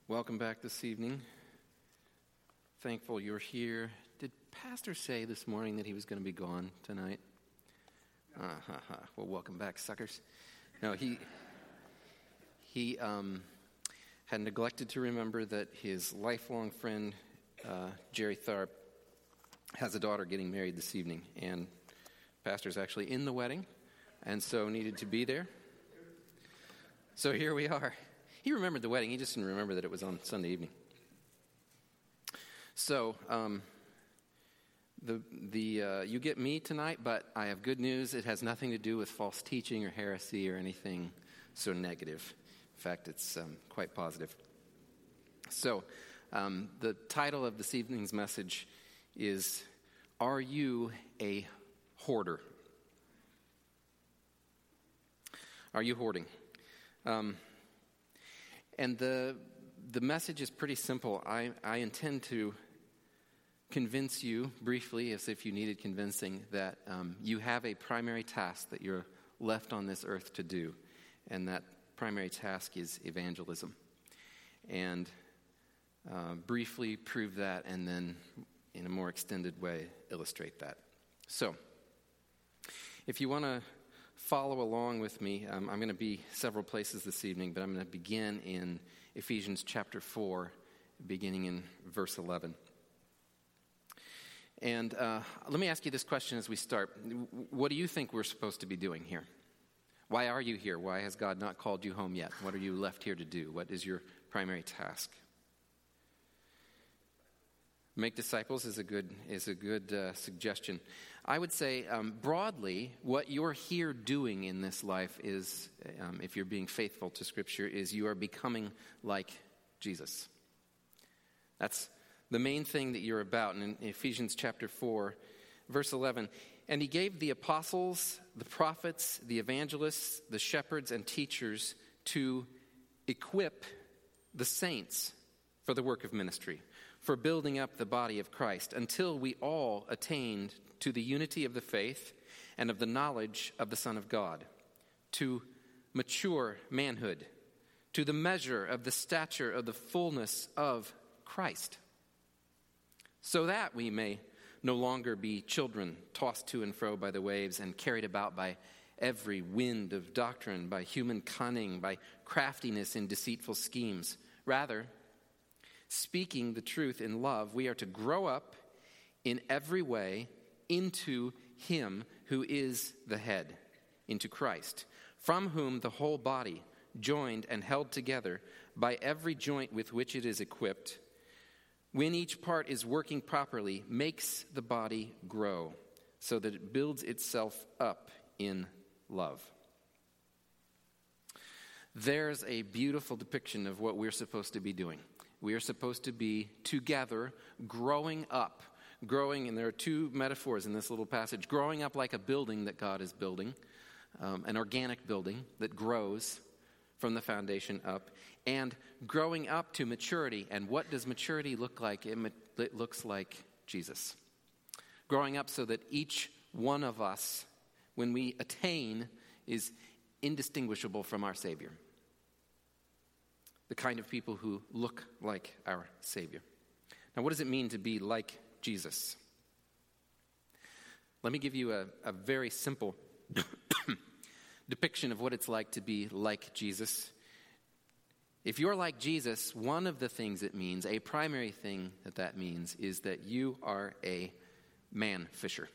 Welcome back this evening. Thankful you're here. Did Pastor say this morning that he was going to be gone tonight? Well, welcome back, suckers. No, he had neglected to remember that his lifelong friend, Jerry Tharp, has a daughter getting married this evening, and Pastor's actually in the wedding, and so needed to be there. So here we are. He remembered the wedding. He just didn't remember that it was on Sunday evening. So, you get me tonight, but I have good news. It has nothing to do with false teaching or heresy or anything so negative. In fact, it's quite positive. So, the title of this evening's message is, Are You a Hoarder? Are you hoarding? And the message is pretty simple. I intend to convince you briefly, as if you needed convincing, that you have a primary task that you're left on this earth to do, and that primary task is evangelism. And briefly prove that, and then in a more extended way illustrate that. So, if you want to follow along with me, I'm going to be several places this evening, but I'm going to begin in Ephesians chapter 4, beginning in verse 11. And let me ask you this question as we start. What do you think we're supposed to be doing here? Why are you here? Why has God not called you home yet? What are you left here to do? What is your primary task? Make disciples is a good suggestion. I would say broadly, what you're here doing in this life is, if you're being faithful to Scripture, is you are becoming like Jesus. That's the main thing that you're about. And in Ephesians chapter 4, verse 11, and he gave the apostles, the prophets, the evangelists, the shepherds, and teachers to equip the saints for the work of ministry, for building up the body of Christ, until we all attained to the unity of the faith and of the knowledge of the Son of God, to mature manhood, to the measure of the stature of the fullness of Christ, so that we may no longer be children tossed to and fro by the waves and carried about by every wind of doctrine, by human cunning, by craftiness in deceitful schemes. Rather, speaking the truth in love, we are to grow up in every way into him who is the head, into Christ, from whom the whole body, joined and held together by every joint with which it is equipped, when each part is working properly, makes the body grow so that it builds itself up in love. There's a beautiful depiction of what we're supposed to be doing. We are supposed to be together, growing up. Growing, and there are two metaphors in this little passage. Growing up like a building that God is building, an organic building that grows from the foundation up, and growing up to maturity. And what does maturity look like? It looks like Jesus. Growing up so that each one of us, when we attain, is indistinguishable from our Savior. The kind of people who look like our Savior. Now, what does it mean to be like Jesus? Let me give you a very simple depiction of what it's like to be like Jesus. If you're like Jesus, one of the things it means, a primary thing that means, is that you are a man fisher.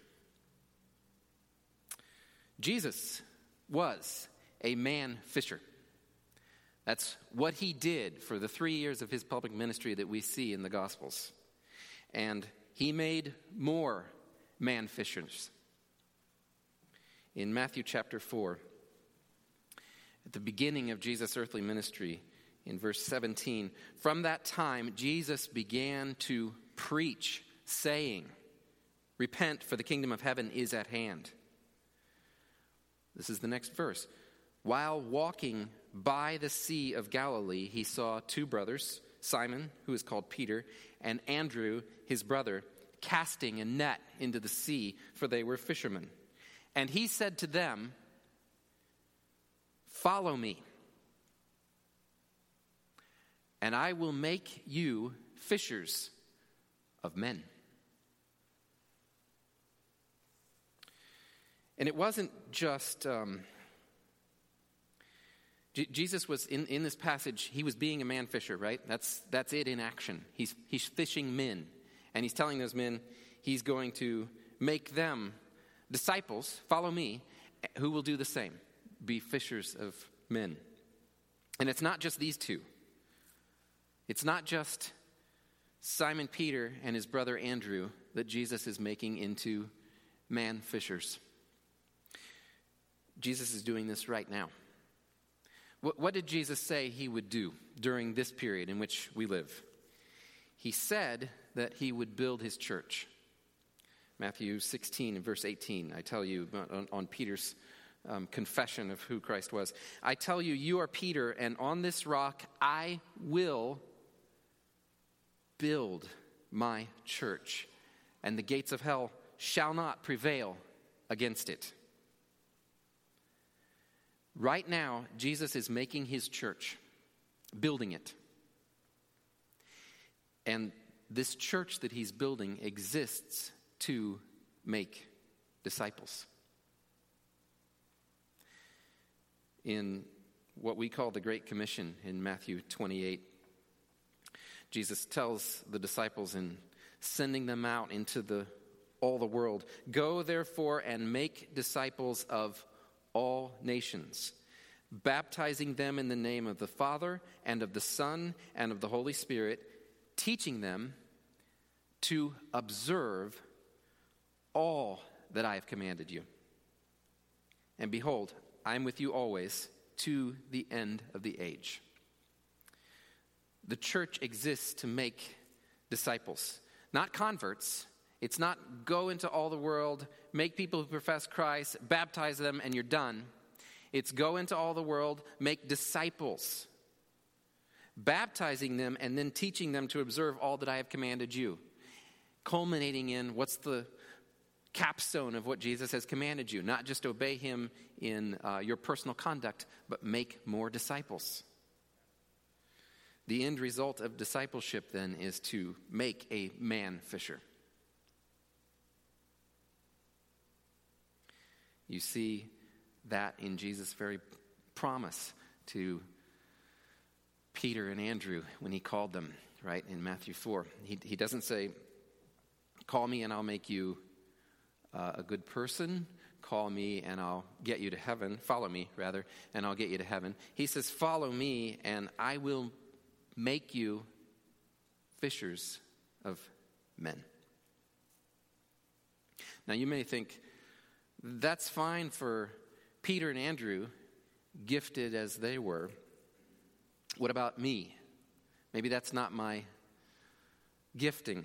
Jesus was a man fisher. That's what he did for the 3 years of his public ministry that we see in the Gospels. And he made more man fishers. In Matthew chapter 4, at the beginning of Jesus' earthly ministry, in verse 17, from that time Jesus began to preach, saying, repent, for the kingdom of heaven is at hand. This is the next verse. While walking by the Sea of Galilee, he saw two brothers, Simon, who is called Peter, and Andrew, his brother, casting a net into the sea, for they were fishermen. And he said to them, follow me, and I will make you fishers of men. And it wasn't just, Jesus was, in this passage, he was being a man fisher, right? That's it in action. He's fishing men. And he's telling those men he's going to make them disciples, follow me, who will do the same, be fishers of men. And it's not just these two. It's not just Simon Peter and his brother Andrew that Jesus is making into man fishers. Jesus is doing this right now. What did Jesus say he would do during this period in which we live? He said that he would build his church. Matthew 16 and verse 18, I tell you, on Peter's confession of who Christ was. I tell you, you are Peter, and on this rock I will build my church, and the gates of hell shall not prevail against it. Right now, Jesus is making his church, building it. And this church that he's building exists to make disciples. In what we call the Great Commission in Matthew 28, Jesus tells the disciples in sending them out into all the world, "Go therefore and make disciples of all nations, baptizing them in the name of the Father and of the Son and of the Holy Spirit, teaching them to observe all that I have commanded you. And behold, I am with you always to the end of the age." The church exists to make disciples, not converts. It's not go into all the world, make people who profess Christ, baptize them, and you're done. It's go into all the world, make disciples, baptizing them and then teaching them to observe all that I have commanded you, culminating in what's the capstone of what Jesus has commanded you. Not just obey him in your personal conduct, but make more disciples. The end result of discipleship then is to make a man fisher. You see that in Jesus' very promise to Peter and Andrew when he called them, right, in Matthew 4. He doesn't say, "Call me and I'll make you a good person. Call me and I'll get you to heaven. Follow me, rather, and I'll get you to heaven." He says, "Follow me and I will make you fishers of men." Now you may think, that's fine for Peter and Andrew, gifted as they were. What about me? Maybe that's not my gifting.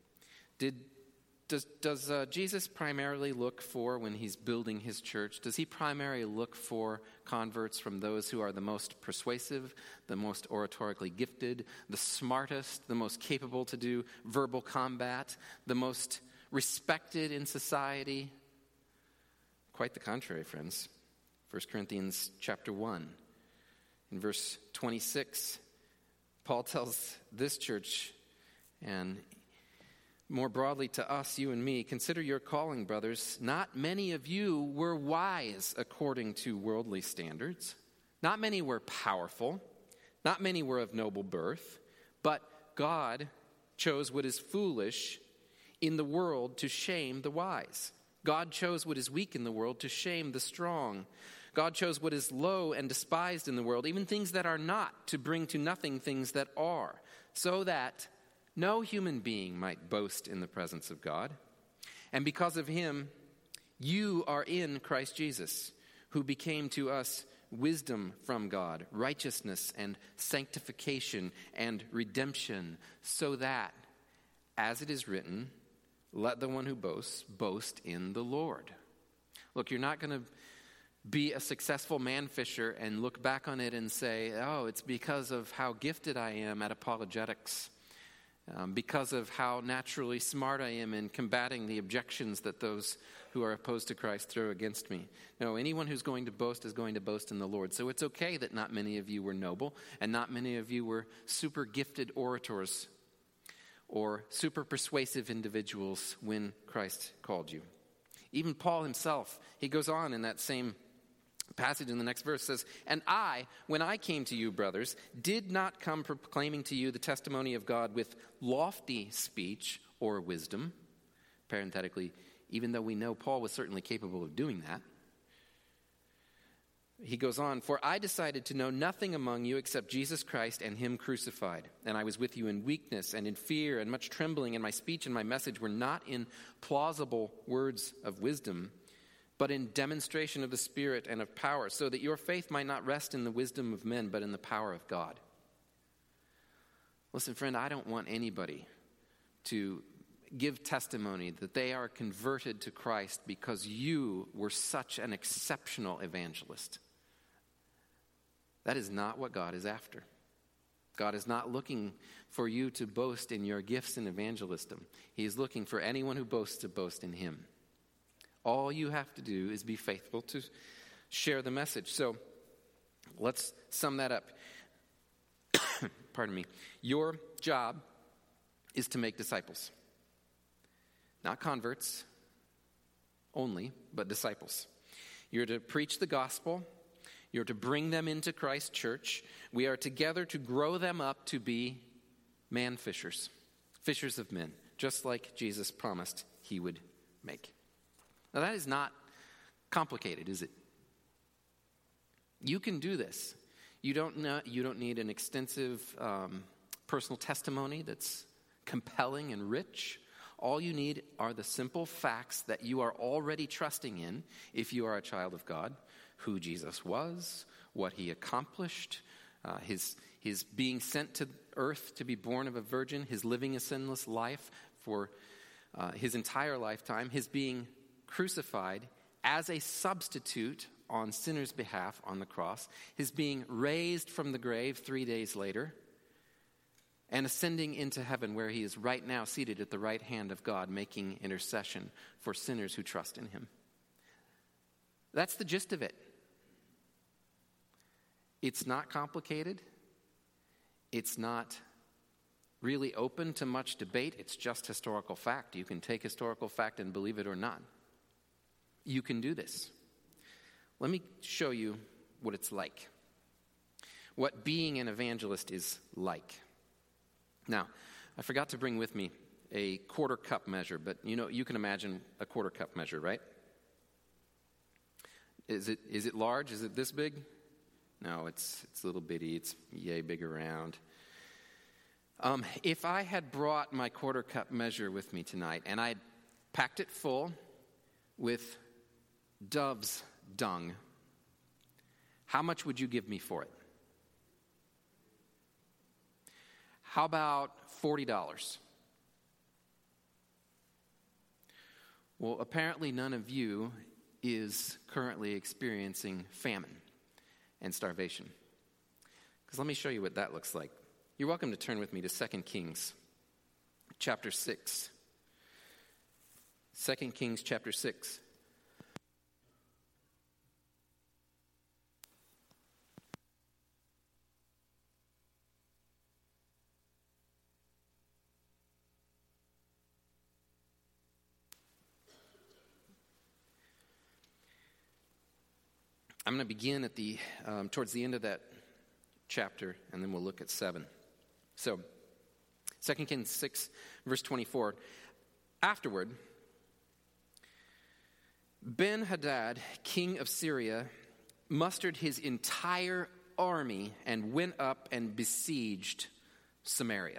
Does Jesus primarily look for, when he's building his church, does he primarily look for converts from those who are the most persuasive, the most oratorically gifted, the smartest, the most capable to do verbal combat, the most respected in society? Quite the contrary, friends. 1 Corinthians chapter 1, in verse 26, Paul tells this church, and more broadly to us, you and me, "Consider your calling, brothers. Not many of you were wise according to worldly standards. Not many were powerful. Not many were of noble birth. But God chose what is foolish in the world to shame the wise. God chose what is weak in the world to shame the strong. God chose what is low and despised in the world, even things that are not, to bring to nothing things that are, so that no human being might boast in the presence of God. And because of him, you are in Christ Jesus, who became to us wisdom from God, righteousness and sanctification and redemption, so that, as it is written, let the one who boasts boast in the Lord." Look, you're not going to be a successful man fisher and look back on it and say, "Oh, it's because of how gifted I am at apologetics because of how naturally smart I am in combating the objections that those who are opposed to Christ throw against me. No, anyone who's going to boast is going to boast in the Lord. So it's okay that not many of you were noble and not many of you were super gifted orators or super persuasive individuals when Christ called you. Even Paul himself, he goes on in that same passage in the next verse, says, "And I, when I came to you, brothers, did not come proclaiming to you the testimony of God with lofty speech or wisdom." Parenthetically, even though we know Paul was certainly capable of doing that. He goes on, "For I decided to know nothing among you except Jesus Christ and him crucified. And I was with you in weakness and in fear and much trembling, and my speech and my message were not in plausible words of wisdom, but in demonstration of the Spirit and of power, so that your faith might not rest in the wisdom of men, but in the power of God." Listen, friend, I don't want anybody to give testimony that they are converted to Christ because you were such an exceptional evangelist. That is not what God is after. God is not looking for you to boast in your gifts in evangelism. He is looking for anyone who boasts to boast in him. All you have to do is be faithful to share the message. So let's sum that up. Pardon me. Your job is to make disciples. Not converts only, but disciples. You're to preach the gospel. You're to bring them into Christ's church. We are together to grow them up to be man fishers, fishers of men, just like Jesus promised he would make. Now that is not complicated, is it? You can do this. You don't need an extensive personal testimony that's compelling and rich. All you need are the simple facts that you are already trusting in if you are a child of God: who Jesus was, what he accomplished, his being sent to earth to be born of a virgin, his living a sinless life for his entire lifetime, his being crucified as a substitute on sinners' behalf on the cross, his being raised from the grave 3 days later, and ascending into heaven where he is right now seated at the right hand of God, making intercession for sinners who trust in him. That's the gist of it. It's not complicated. It's not really open to much debate. It's just historical fact. You can take historical fact and believe it or not. You can do this. Let me show you what it's like. What being an evangelist is like. Now, I forgot to bring with me a quarter cup measure, but you can imagine a quarter cup measure, right? Is it large? Is it this big? No, it's a little bitty. It's yay big around. If I had brought my quarter cup measure with me tonight and I had packed it full with dove's dung, how much would you give me for it? How about $40? Well, apparently none of you is currently experiencing famine and starvation. Because let me show you what that looks like. You're welcome to turn with me to 2 Kings chapter 6. 2 Kings chapter 6. I'm going to begin at towards the end of that chapter, and then we'll look at 7. So, 2 Kings 6, verse 24. Afterward, Ben-Hadad, king of Syria, mustered his entire army and went up and besieged Samaria.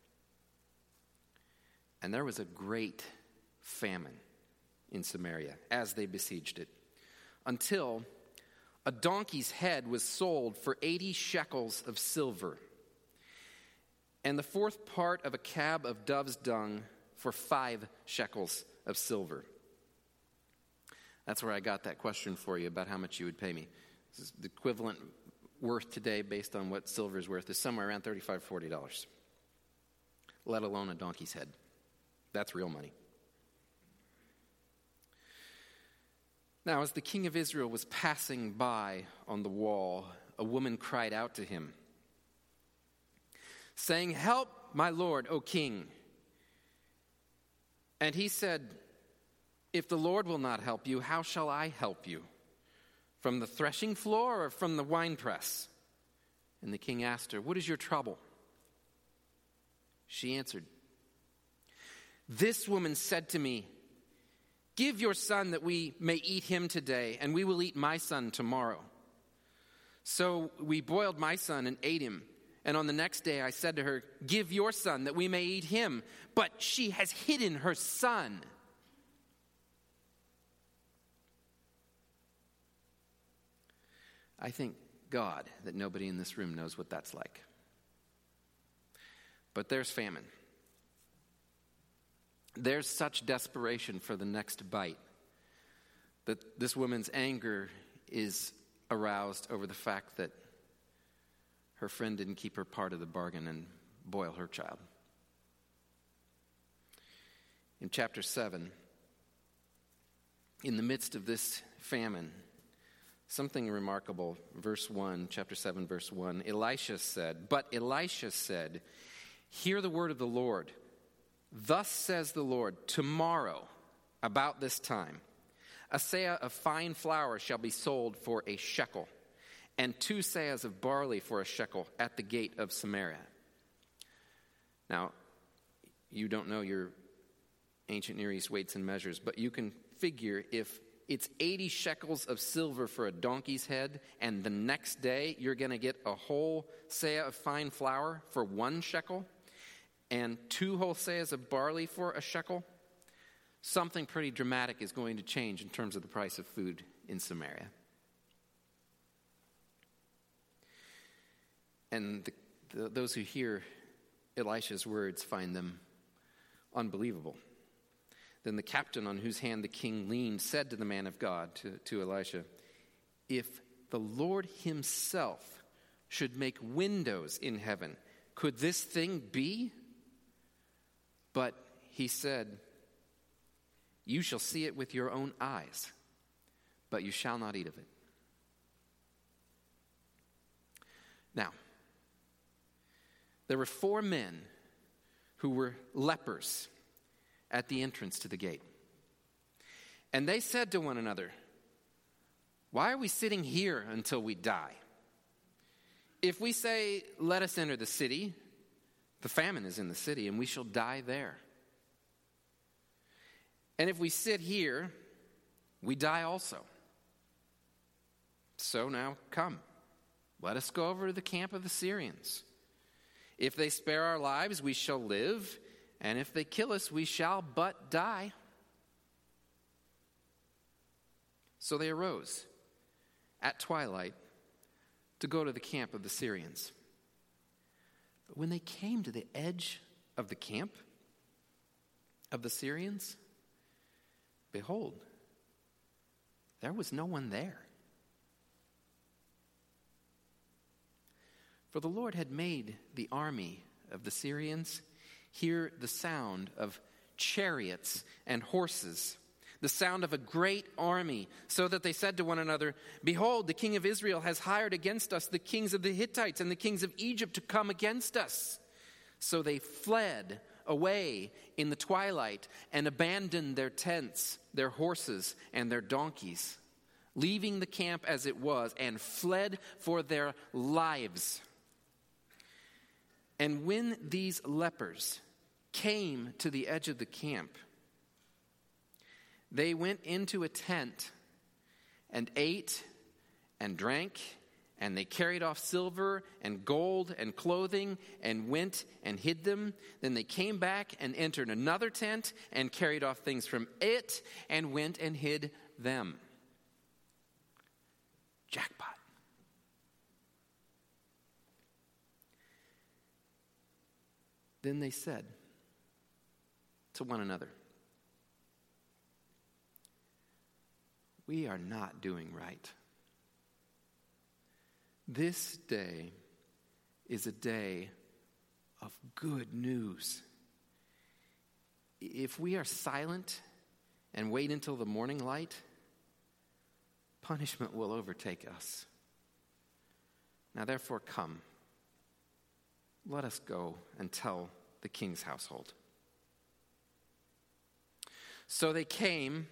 And there was a great famine in Samaria as they besieged it, until a donkey's head was sold for 80 shekels of silver, and the fourth part of a cab of dove's dung for 5 shekels of silver. That's where I got that question for you about how much you would pay me. This is the equivalent worth today based on what silver is worth is somewhere around $35, $40. let alone a donkey's head. That's real money. Now, as the king of Israel was passing by on the wall, a woman cried out to him, saying, "Help, my lord, O king." And he said, "If the Lord will not help you, how shall I help you? From the threshing floor or from the winepress?" And the king asked her, "What is your trouble?" She answered, "This woman said to me, 'Give your son that we may eat him today, and we will eat my son tomorrow.' So we boiled my son and ate him. And on the next day I said to her, 'Give your son that we may eat him.' But she has hidden her son." I thank God that nobody in this room knows what that's like. But there's famine. There's such desperation for the next bite that this woman's anger is aroused over the fact that her friend didn't keep her part of the bargain and boil her child. In chapter 7, in the midst of this famine, something remarkable, verse 1, chapter 7, verse 1, But Elisha said, "Hear the word of the Lord. Thus says the Lord, tomorrow, about this time, a seah of fine flour shall be sold for a shekel, and 2 seahs of barley for a shekel at the gate of Samaria." Now, you don't know your ancient Near East weights and measures, but you can figure if it's 80 shekels of silver for a donkey's head, and the next day you're going to get a whole seah of fine flour for 1 shekel, and 2 whole seahs of barley for a shekel, something pretty dramatic is going to change in terms of the price of food in Samaria. And those who hear Elisha's words find them unbelievable. Then the captain on whose hand the king leaned said to the man of God, to Elisha, "If the Lord himself should make windows in heaven, could this thing be?" But he said, "You shall see it with your own eyes, but you shall not eat of it." Now, there were 4 men who were lepers at the entrance to the gate. And they said to one another, "Why are we sitting here until we die? If we say, 'Let us enter the city,' the famine is in the city, and we shall die there. And if we sit here, we die also. So now come, let us go over to the camp of the Syrians. If they spare our lives, we shall live, and if they kill us, we shall but die." So they arose at twilight to go to the camp of the Syrians. But when they came to the edge of the camp of the Syrians, behold, there was no one there. For the Lord had made the army of the Syrians hear the sound of chariots and horses, the sound of a great army, so that they said to one another, "Behold, the king of Israel has hired against us the kings of the Hittites and the kings of Egypt to come against us." So they fled away in the twilight and abandoned their tents, their horses, and their donkeys, leaving the camp as it was, and fled for their lives. And when these lepers came to the edge of the camp, they went into a tent and ate and drank, and they carried off silver and gold and clothing and went and hid them. Then they came back and entered another tent and carried off things from it and went and hid them. Jackpot. Then they said to one another, "We are not doing right. This day is a day of good news. if we are silent and wait until the morning light, punishment will overtake us. Now therefore come, let us go and tell the king's household. So they came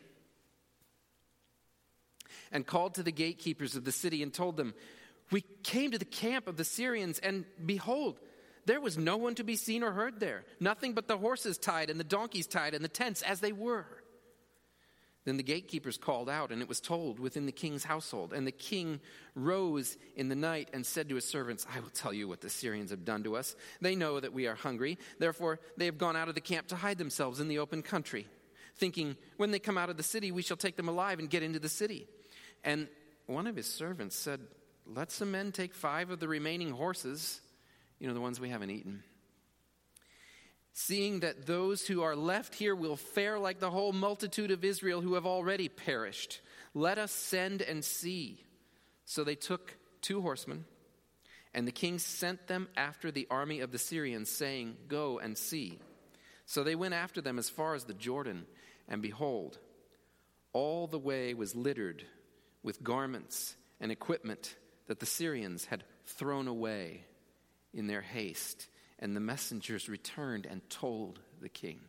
and called to the gatekeepers of the city and told them, "We came to the camp of the Syrians, and behold, there was no one to be seen or heard there, nothing but the horses tied and the donkeys tied and the tents as they were." Then the gatekeepers called out, and it was told within the king's household. And the king rose in the night and said to his servants, "I will tell you what the Syrians have done to us. They know that we are hungry. Therefore, they have gone out of the camp to hide themselves in the open country, thinking, when they come out of the city, we shall take them alive and get into the city." And one of his servants said, "Let some men take 5 of the remaining horses," the ones we haven't eaten, "seeing that those who are left here will fare like the whole multitude of Israel who have already perished. Let us send and see." So they took 2 horsemen, and the king sent them after the army of the Syrians, saying, "Go and see." So they went after them as far as the Jordan, and behold, all the way was littered with garments and equipment that the Syrians had thrown away in their haste. And the messengers returned and told the king.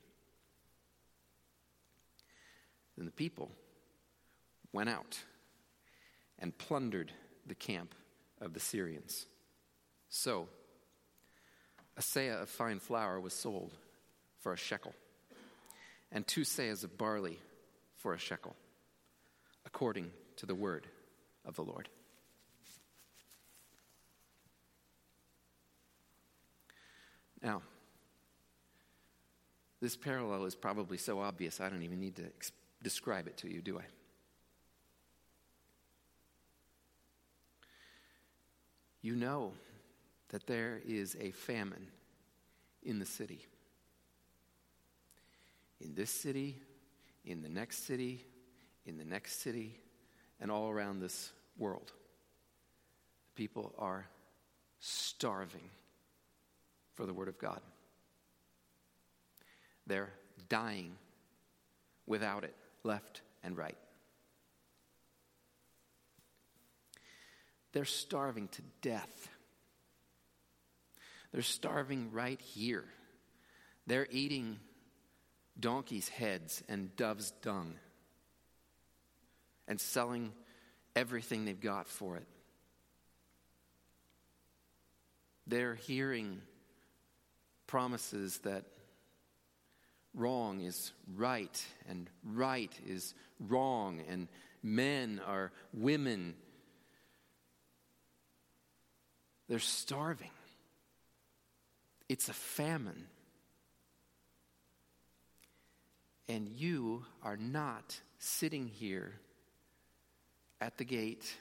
Then the people went out and plundered the camp of the Syrians. So a seah of fine flour was sold for a shekel, and 2 seahs of barley for a shekel, according to the word of the Lord. Now, this parallel is probably so obvious I don't even need to describe it to you, do I? You know that there is a famine in the city. In this city, in the next city, in the next city, and all around this world. People are starving for the Word of God. They're dying without it, left and right. They're starving to death. They're starving right here. They're eating donkeys' heads and doves' dung and selling everything they've got for it. They're hearing promises that wrong is right and right is wrong, and men are women. They're starving. It's a famine. And you are not sitting here at the gate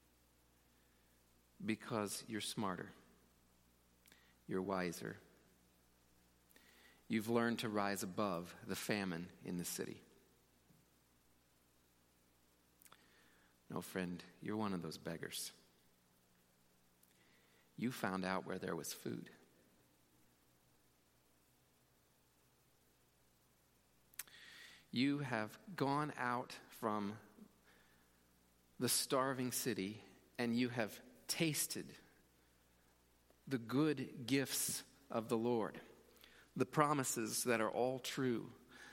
because you're smarter. You're wiser. You've learned to rise above the famine in the city. No, friend, you're one of those beggars. You found out where there was food. You have gone out from the starving city and you have tasted the good gifts of the Lord, the promises that are all true.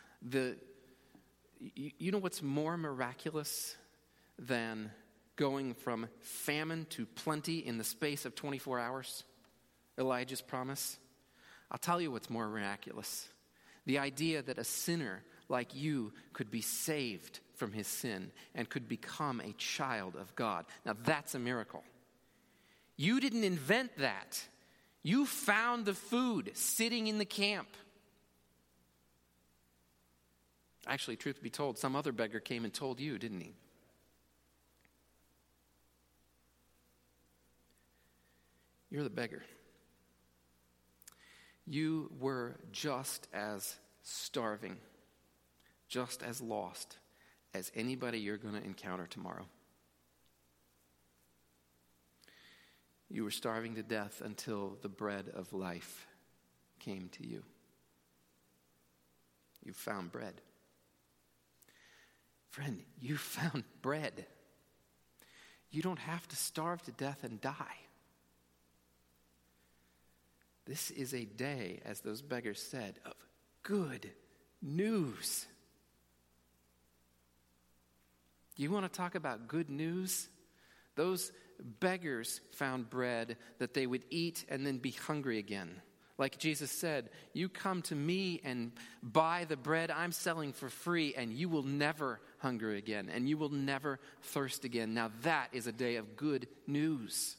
You know what's more miraculous than going from famine to plenty in the space of 24 hours? Elijah's promise. I'll tell you what's more miraculous. The idea that a sinner like you could be saved from his sin and could become a child of God. Now that's a miracle. You didn't invent that. You found the food sitting in the camp. Actually, truth be told, some other beggar came and told you, didn't he? You're the beggar. You were just as starving, just as lost as anybody you're going to encounter tomorrow. You were starving to death until the bread of life came to you. You've found bread. Friend, you found bread. You don't have to starve to death and die. This is a day, as those beggars said, of good news. You want to talk about good news? Those beggars found bread that they would eat and then be hungry again. Like Jesus said, you come to me and buy the bread I'm selling for free, and you will never hunger again, and you will never thirst again. Now that is a day of good news.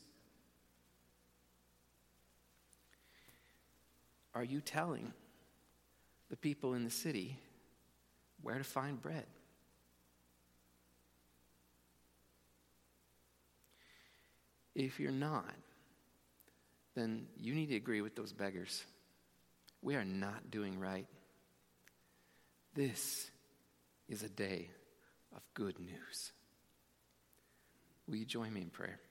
Are you telling the people in the city where to find bread? If you're not, then you need to agree with those beggars. We are not doing right. This is a day of good news. Will you join me in prayer?